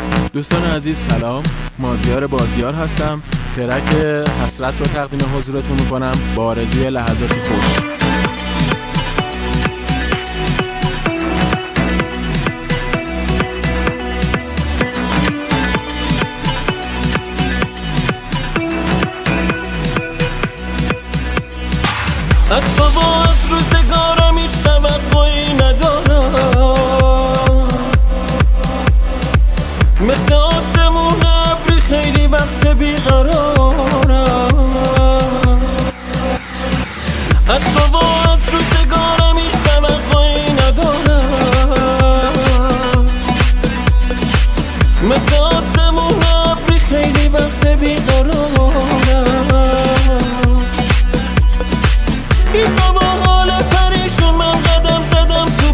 دوستان عزیز سلام، مازیار بازیار هستم. ترک حسرت رو تقدیم حضورتون میکنم با آرزوی لحظاتی خوش. از تو و از روزگارم هیچ توقعی ندارم، مثل آسمون ابری خیلی وقت بیقرارم. از تو و از روزگارم هیچ توقعی ندارم، مثل آسمون ابری خیلی وقت بیقرارم. با حال پریشون من قدم زدم تو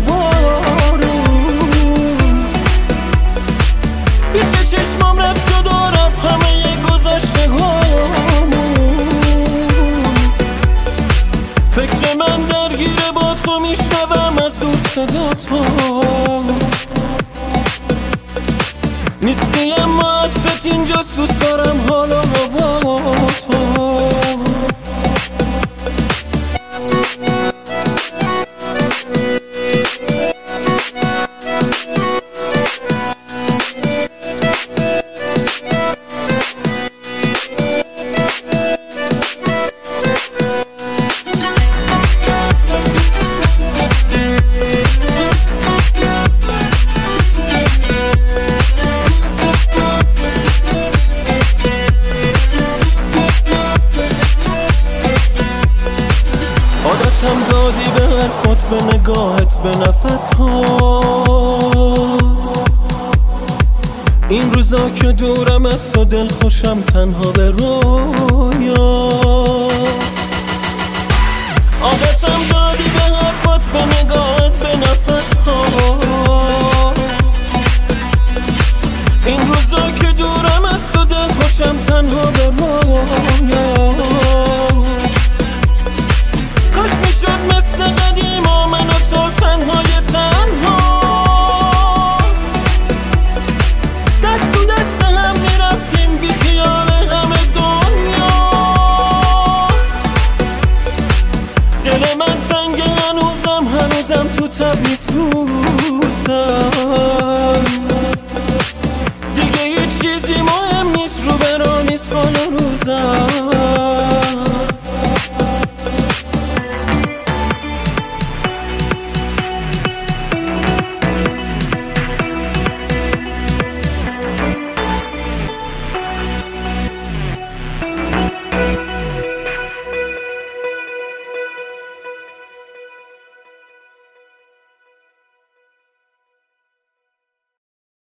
بارون، پیش چشمام رد شد و رفت همه گذشته هامون. فکر من درگیره با تو، میشنوم از دور صدا تو نیستی، اما عطرت اینجاست، دوست دارم حالا هوا تو. عادتم دادی به حرفات، به نگاهت، به نفس هات. این روزا که دورم از تو دل خوشم تنها به رویات.